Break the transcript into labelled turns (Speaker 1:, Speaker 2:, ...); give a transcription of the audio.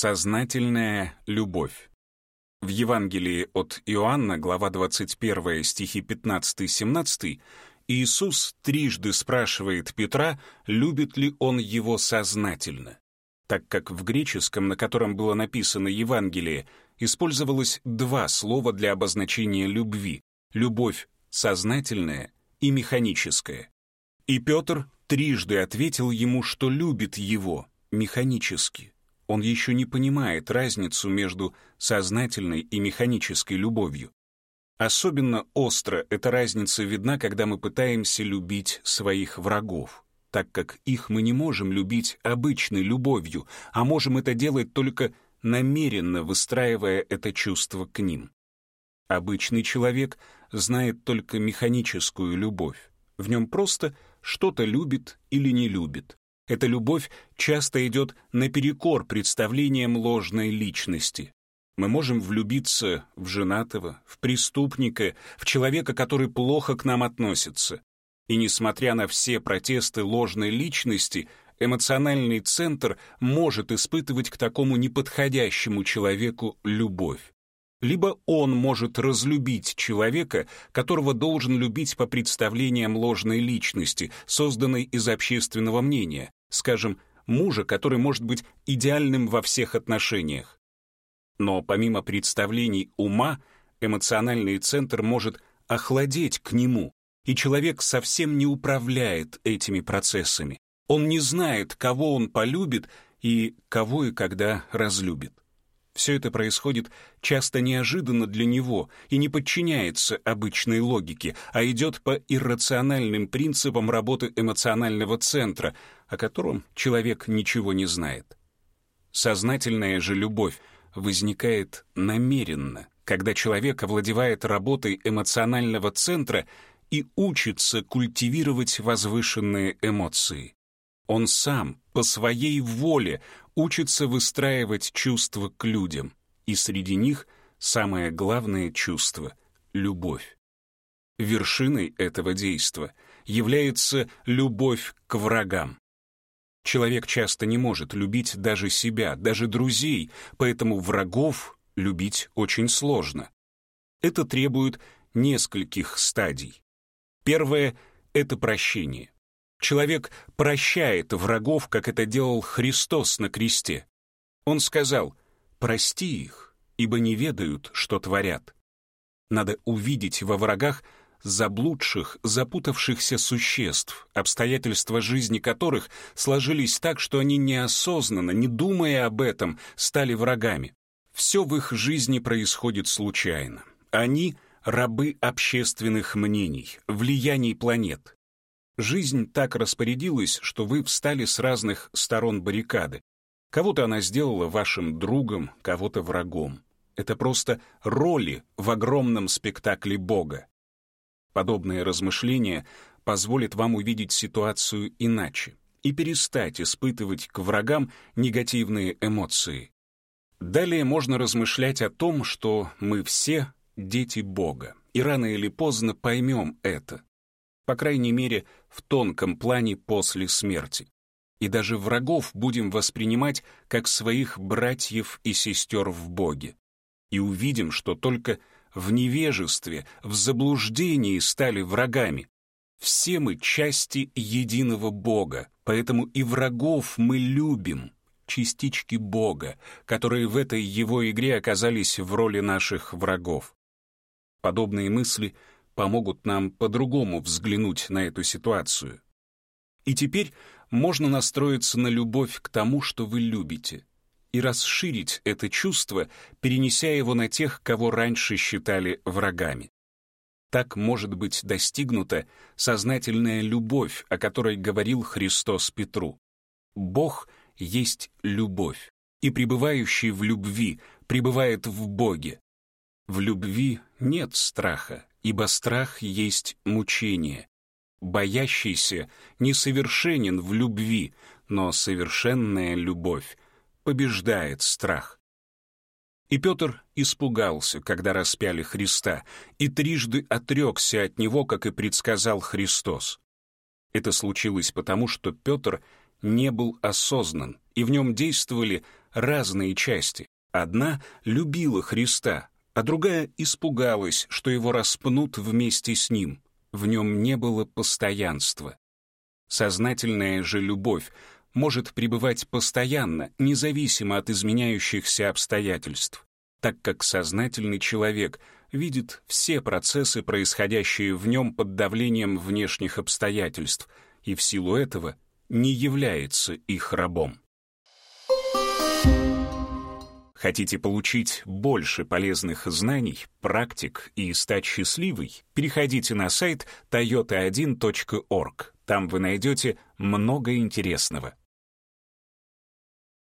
Speaker 1: Сознательная любовь. В Евангелии от Иоанна, глава 21, стихи 15-17, Иисус трижды спрашивает Петра, любит ли он его сознательно. Так как в греческом, на котором было написано Евангелие, использовалось два слова для обозначения любви — любовь сознательная и механическая. И Петр трижды ответил ему, что любит его механически. Он еще не понимает разницу между сознательной и механической любовью. Особенно остро эта разница видна, когда мы пытаемся любить своих врагов, так как их мы не можем любить обычной любовью, а можем это делать только намеренно выстраивая это чувство к ним. Обычный человек знает только механическую любовь. В нем просто что-то любит или не любит. Эта любовь часто идет наперекор представлениям ложной личности. Мы можем влюбиться в женатого, в преступника, в человека, который плохо к нам относится. И несмотря на все протесты ложной личности, эмоциональный центр может испытывать к такому неподходящему человеку любовь. Либо он может разлюбить человека, которого должен любить по представлениям ложной личности, созданной из общественного мнения, скажем, мужа, который может быть идеальным во всех отношениях. Но помимо представлений ума, эмоциональный центр может охладеть к нему, и человек совсем не управляет этими процессами. Он не знает, кого он полюбит и кого и когда разлюбит. Все это происходит часто неожиданно для него и не подчиняется обычной логике, а идет по иррациональным принципам работы эмоционального центра, о котором человек ничего не знает. Сознательная же любовь возникает намеренно, когда человек овладевает работой эмоционального центра и учится культивировать возвышенные эмоции. Он сам, по своей воле, учится выстраивать чувства к людям, и среди них самое главное чувство — любовь. Вершиной этого действа является любовь к врагам. Человек часто не может любить даже себя, даже друзей, поэтому врагов любить очень сложно. Это требует нескольких стадий. Первое — это прощение. Человек прощает врагов, как это делал Христос на кресте. Он сказал: «Прости их, ибо не ведают, что творят». Надо увидеть во врагах заблудших, запутавшихся существ, обстоятельства жизни которых сложились так, что они неосознанно, не думая об этом, стали врагами. Все в их жизни происходит случайно. Они — рабы общественных мнений, влияний планет. Жизнь так распорядилась, что вы встали с разных сторон баррикады. Кого-то она сделала вашим другом, кого-то врагом. Это просто роли в огромном спектакле Бога. Подобное размышление позволит вам увидеть ситуацию иначе и перестать испытывать к врагам негативные эмоции. Далее можно размышлять о том, что мы все дети Бога, и рано или поздно поймем это. По крайней мере, в тонком плане после смерти. И даже врагов будем воспринимать как своих братьев и сестер в Боге. И увидим, что только в невежестве, в заблуждении стали врагами. Все мы части единого Бога, поэтому и врагов мы любим, частички Бога, которые в этой Его игре оказались в роли наших врагов. Подобные мысли помогут нам по-другому взглянуть на эту ситуацию. И теперь можно настроиться на любовь к тому, что вы любите, и расширить это чувство, перенеся его на тех, кого раньше считали врагами. Так может быть достигнута сознательная любовь, о которой говорил Христос Петру. Бог есть любовь, и пребывающий в любви пребывает в Боге. В любви нет страха, ибо страх есть мучение. Боящийся несовершенен в любви, но совершенная любовь побеждает страх. И Петр испугался, когда распяли Христа, и трижды отрекся от него, как и предсказал Христос. Это случилось потому, что Петр не был осознан, и в нем действовали разные части. Одна любила Христа, а другая испугалась, что его распнут вместе с ним. В нем не было постоянства. Сознательная же любовь может пребывать постоянно, независимо от изменяющихся обстоятельств, так как сознательный человек видит все процессы, происходящие в нем под давлением внешних обстоятельств, и в силу этого не является их рабом. Хотите получить больше полезных знаний, практик и стать счастливой? Переходите на сайт toyota1.org. Там вы найдете много интересного.